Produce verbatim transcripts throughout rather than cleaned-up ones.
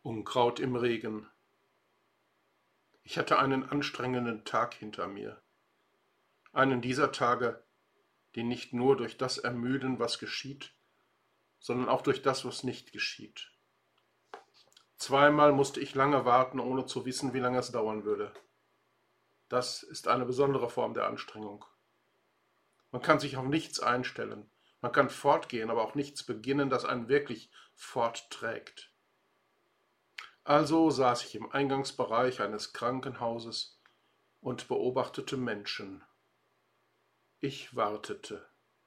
Unkraut im Regen. Ich hatte einen anstrengenden Tag hinter mir. Einen dieser Tage, die nicht nur durch das ermüden, was geschieht, sondern auch durch das, was nicht geschieht. Zweimal musste ich lange warten, ohne zu wissen, wie lange es dauern würde. Das ist eine besondere Form der Anstrengung. Man kann sich auf nichts einstellen. Man kann fortgehen, aber auch nichts beginnen, das einen wirklich fortträgt. Also saß ich im Eingangsbereich eines Krankenhauses und beobachtete Menschen. Ich wartete.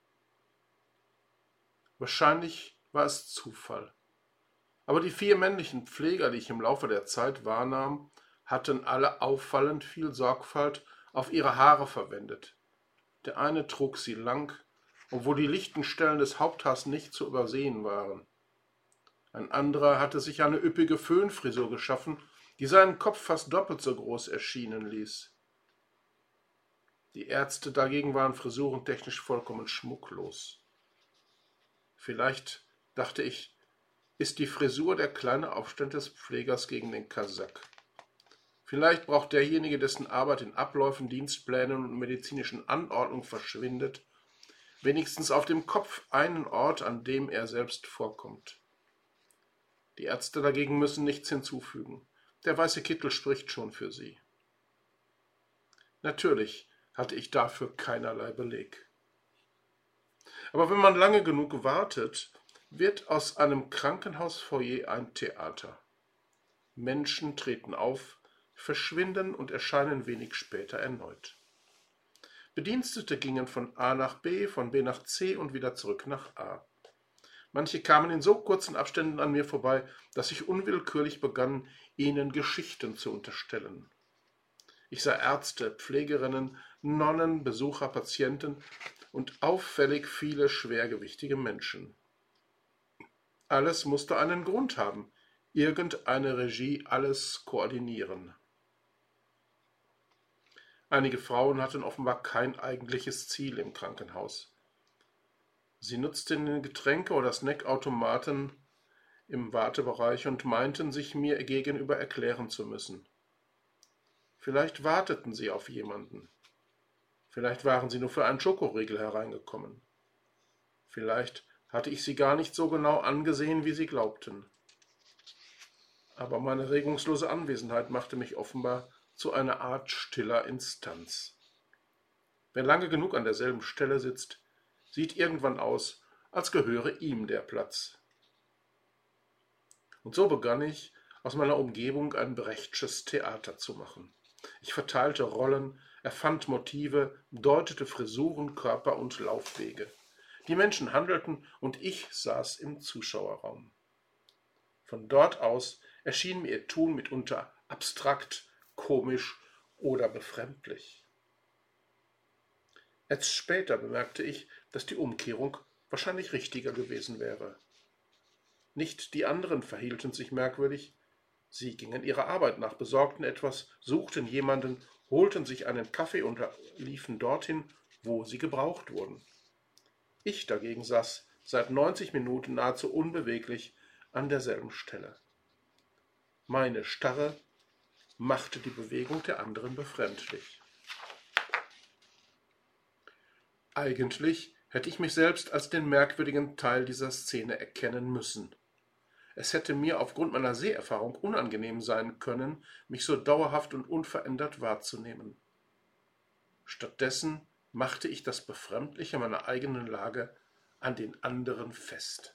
Wahrscheinlich war es Zufall. Aber die vier männlichen Pfleger, die ich im Laufe der Zeit wahrnahm, hatten alle auffallend viel Sorgfalt auf ihre Haare verwendet. Der eine trug sie lang, obwohl die lichten Stellen des Haupthaars nicht zu übersehen waren. Ein anderer hatte sich eine üppige Föhnfrisur geschaffen, die seinen Kopf fast doppelt so groß erschienen ließ. Die Ärzte dagegen waren frisurentechnisch vollkommen schmucklos. Vielleicht, dachte ich, ist die Frisur der kleine Aufstand des Pflegers gegen den Kasach. Vielleicht braucht derjenige, dessen Arbeit in Abläufen, Dienstplänen und medizinischen Anordnungen verschwindet, wenigstens auf dem Kopf einen Ort, an dem er selbst vorkommt. Die Ärzte dagegen müssen nichts hinzufügen. Der weiße Kittel spricht schon für sie. Natürlich hatte ich dafür keinerlei Beleg. Aber wenn man lange genug wartet, wird aus einem Krankenhausfoyer ein Theater. Menschen treten auf, verschwinden und erscheinen wenig später erneut. Bedienstete gingen von A nach B, von B nach C und wieder zurück nach A. Manche kamen in so kurzen Abständen an mir vorbei, dass ich unwillkürlich begann, ihnen Geschichten zu unterstellen. Ich sah Ärzte, Pflegerinnen, Nonnen, Besucher, Patienten und auffällig viele schwergewichtige Menschen. Alles musste einen Grund haben, irgendeine Regie alles koordinieren. Einige Frauen hatten offenbar kein eigentliches Ziel im Krankenhaus. Sie nutzten den Getränke- oder Snackautomaten im Wartebereich und meinten, sich mir gegenüber erklären zu müssen. Vielleicht warteten sie auf jemanden. Vielleicht waren sie nur für einen Schokoriegel hereingekommen. Vielleicht hatte ich sie gar nicht so genau angesehen, wie sie glaubten. Aber meine regungslose Anwesenheit machte mich offenbar zu einer Art stiller Instanz. Wer lange genug an derselben Stelle sitzt, sieht irgendwann aus, als gehöre ihm der Platz. Und so begann ich, aus meiner Umgebung ein Brechtsches Theater zu machen. Ich verteilte Rollen, erfand Motive, deutete Frisuren, Körper und Laufwege. Die Menschen handelten und ich saß im Zuschauerraum. Von dort aus erschien mir ihr Tun mitunter abstrakt, komisch oder befremdlich. Erst später bemerkte ich, dass die Umkehrung wahrscheinlich richtiger gewesen wäre. Nicht die anderen verhielten sich merkwürdig. Sie gingen ihrer Arbeit nach, besorgten etwas, suchten jemanden, holten sich einen Kaffee und liefen dorthin, wo sie gebraucht wurden. Ich dagegen saß seit neunzig Minuten nahezu unbeweglich an derselben Stelle. Meine Starre machte die Bewegung der anderen befremdlich. Eigentlich hätte ich mich selbst als den merkwürdigen Teil dieser Szene erkennen müssen. Es hätte mir aufgrund meiner Seherfahrung unangenehm sein können, mich so dauerhaft und unverändert wahrzunehmen. Stattdessen machte ich das Befremdliche meiner eigenen Lage an den anderen fest.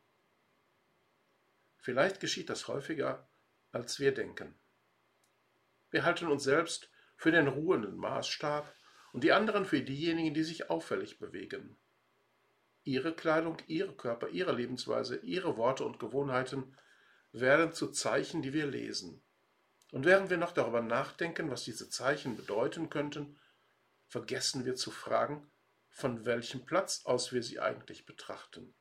Vielleicht geschieht das häufiger, als wir denken. Wir halten uns selbst für den ruhenden Maßstab und die anderen für diejenigen, die sich auffällig bewegen. Ihre Kleidung, ihre Körper, ihre Lebensweise, ihre Worte und Gewohnheiten werden zu Zeichen, die wir lesen. Und während wir noch darüber nachdenken, was diese Zeichen bedeuten könnten, vergessen wir zu fragen, von welchem Platz aus wir sie eigentlich betrachten.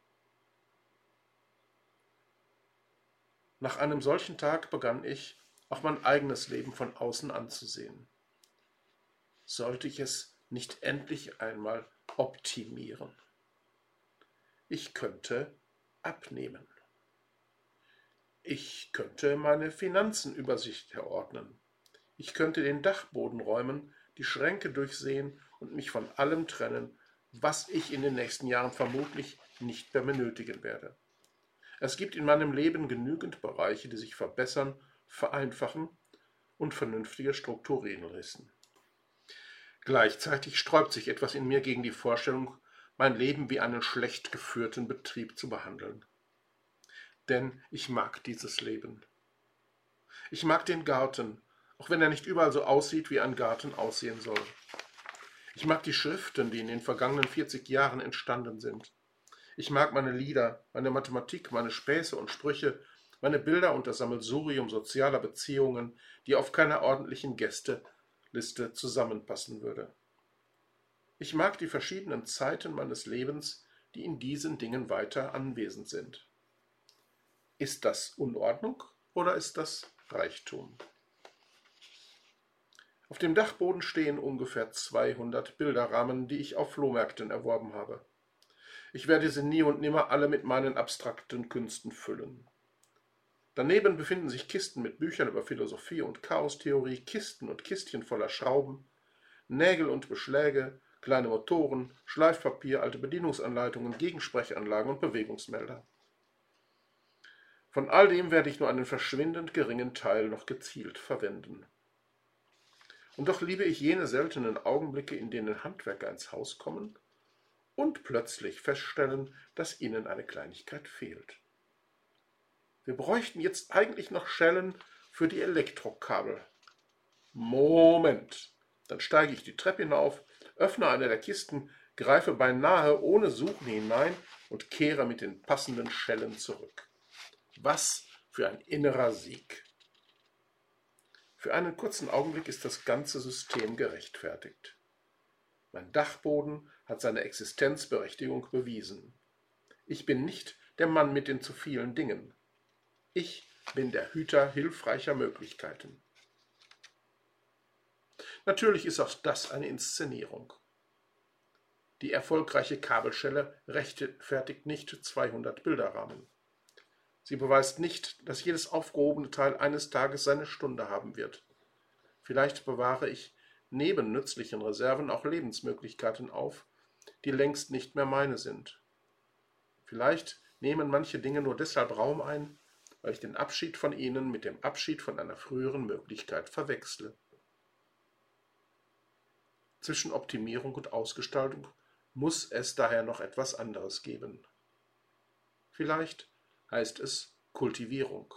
Nach einem solchen Tag begann ich, auch mein eigenes Leben von außen anzusehen. Sollte ich es nicht endlich einmal optimieren? Ich könnte abnehmen. Ich könnte meine Finanzen übersichtlicher ordnen. Ich könnte den Dachboden räumen, die Schränke durchsehen und mich von allem trennen, was ich in den nächsten Jahren vermutlich nicht mehr benötigen werde. Es gibt in meinem Leben genügend Bereiche, die sich verbessern, vereinfachen und vernünftiger strukturieren lassen. Gleichzeitig sträubt sich etwas in mir gegen die Vorstellung, mein Leben wie einen schlecht geführten Betrieb zu behandeln. Denn ich mag dieses Leben. Ich mag den Garten, auch wenn er nicht überall so aussieht, wie ein Garten aussehen soll. Ich mag die Schriften, die in den vergangenen vierzig Jahren entstanden sind. Ich mag meine Lieder, meine Mathematik, meine Späße und Sprüche, meine Bilder und das Sammelsurium sozialer Beziehungen, die auf keiner ordentlichen Gästeliste zusammenpassen würde. Ich mag die verschiedenen Zeiten meines Lebens, die in diesen Dingen weiter anwesend sind. Ist das Unordnung oder ist das Reichtum? Auf dem Dachboden stehen ungefähr zweihundert Bilderrahmen, die ich auf Flohmärkten erworben habe. Ich werde sie nie und nimmer alle mit meinen abstrakten Künsten füllen. Daneben befinden sich Kisten mit Büchern über Philosophie und Chaostheorie, Kisten und Kistchen voller Schrauben, Nägel und Beschläge, kleine Motoren, Schleifpapier, alte Bedienungsanleitungen, Gegensprechanlagen und Bewegungsmelder. Von all dem werde ich nur einen verschwindend geringen Teil noch gezielt verwenden. Und doch liebe ich jene seltenen Augenblicke, in denen Handwerker ins Haus kommen und plötzlich feststellen, dass ihnen eine Kleinigkeit fehlt. Wir bräuchten jetzt eigentlich noch Schellen für die Elektrokabel. Moment! Dann steige ich die Treppe hinauf, öffne eine der Kisten, greife beinahe ohne Suchen hinein und kehre mit den passenden Schellen zurück. Was für ein innerer Sieg! Für einen kurzen Augenblick ist das ganze System gerechtfertigt. Mein Dachboden hat seine Existenzberechtigung bewiesen. Ich bin nicht der Mann mit den zu vielen Dingen. Ich bin der Hüter hilfreicher Möglichkeiten. Natürlich ist auch das eine Inszenierung. Die erfolgreiche Kabelschelle rechtfertigt nicht zweihundert Bilderrahmen. Sie beweist nicht, dass jedes aufgehobene Teil eines Tages seine Stunde haben wird. Vielleicht bewahre ich neben nützlichen Reserven auch Lebensmöglichkeiten auf, die längst nicht mehr meine sind. Vielleicht nehmen manche Dinge nur deshalb Raum ein, weil ich den Abschied von ihnen mit dem Abschied von einer früheren Möglichkeit verwechsle. Zwischen Optimierung und Ausgestaltung muss es daher noch etwas anderes geben. Vielleicht heißt es Kultivierung.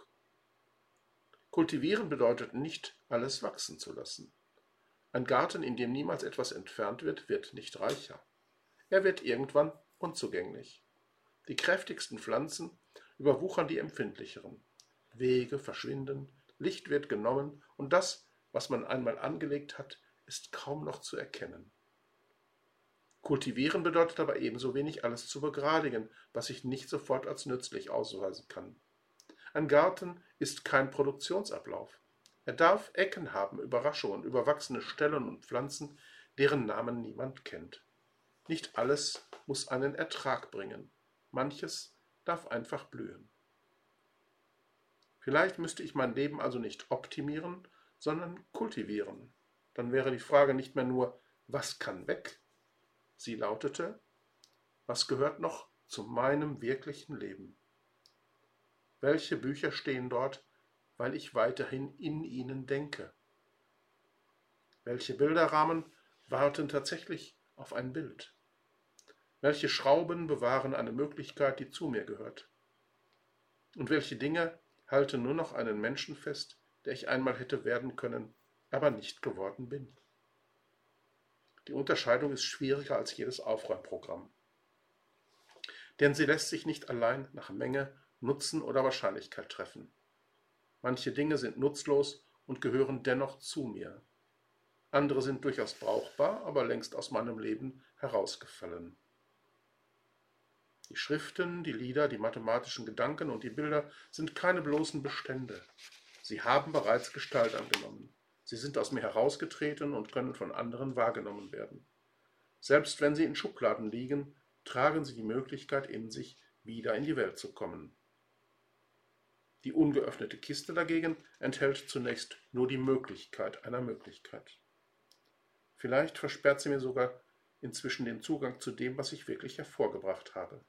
Kultivieren bedeutet nicht, alles wachsen zu lassen. Ein Garten, in dem niemals etwas entfernt wird, wird nicht reicher. Er wird irgendwann unzugänglich. Die kräftigsten Pflanzen überwuchern die empfindlicheren. Wege verschwinden, Licht wird genommen und das, was man einmal angelegt hat, ist kaum noch zu erkennen. Kultivieren bedeutet aber ebenso wenig, alles zu begradigen, was sich nicht sofort als nützlich ausweisen kann. Ein Garten ist kein Produktionsablauf. Er darf Ecken haben, Überraschungen, überwachsene Stellen und Pflanzen, deren Namen niemand kennt. Nicht alles muss einen Ertrag bringen. Manches darf einfach blühen. Vielleicht müsste ich mein Leben also nicht optimieren, sondern kultivieren. Dann wäre die Frage nicht mehr nur, was kann weg? Sie lautete, was gehört noch zu meinem wirklichen Leben? Welche Bücher stehen dort, weil ich weiterhin in ihnen denke? Welche Bilderrahmen warten tatsächlich auf ein Bild? Welche Schrauben bewahren eine Möglichkeit, die zu mir gehört? Und welche Dinge halten nur noch einen Menschen fest, der ich einmal hätte werden können, aber nicht geworden bin? Die Unterscheidung ist schwieriger als jedes Aufräumprogramm. Denn sie lässt sich nicht allein nach Menge, Nutzen oder Wahrscheinlichkeit treffen. Manche Dinge sind nutzlos und gehören dennoch zu mir. Andere sind durchaus brauchbar, aber längst aus meinem Leben herausgefallen. Die Schriften, die Lieder, die mathematischen Gedanken und die Bilder sind keine bloßen Bestände. Sie haben bereits Gestalt angenommen. Sie sind aus mir herausgetreten und können von anderen wahrgenommen werden. Selbst wenn sie in Schubladen liegen, tragen sie die Möglichkeit in sich, wieder in die Welt zu kommen. Die ungeöffnete Kiste dagegen enthält zunächst nur die Möglichkeit einer Möglichkeit. Vielleicht versperrt sie mir sogar inzwischen den Zugang zu dem, was ich wirklich hervorgebracht habe.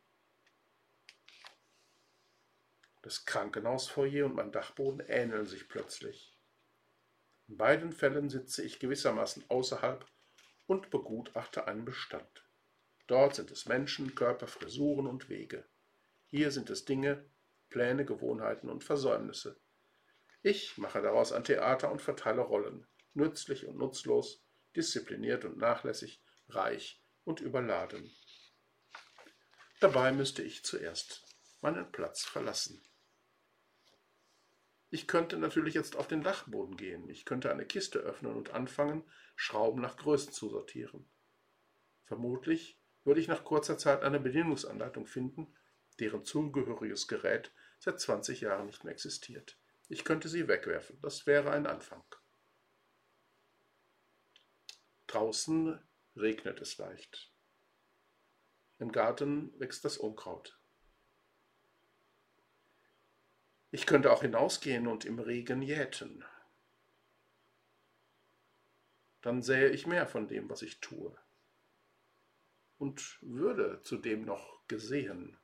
Das Krankenhausfoyer und mein Dachboden ähneln sich plötzlich. In beiden Fällen sitze ich gewissermaßen außerhalb und begutachte einen Bestand. Dort sind es Menschen, Körper, Frisuren und Wege. Hier sind es Dinge, Pläne, Gewohnheiten und Versäumnisse. Ich mache daraus ein Theater und verteile Rollen, nützlich und nutzlos, diszipliniert und nachlässig, reich und überladen. Dabei müsste ich zuerst meinen Platz verlassen. Ich könnte natürlich jetzt auf den Dachboden gehen. Ich könnte eine Kiste öffnen und anfangen, Schrauben nach Größen zu sortieren. Vermutlich würde ich nach kurzer Zeit eine Bedienungsanleitung finden, deren zugehöriges Gerät seit zwanzig Jahren nicht mehr existiert. Ich könnte sie wegwerfen. Das wäre ein Anfang. Draußen regnet es leicht. Im Garten wächst das Unkraut. Ich könnte auch hinausgehen und im Regen jäten. Dann sähe ich mehr von dem, was ich tue. Und würde zudem noch gesehen.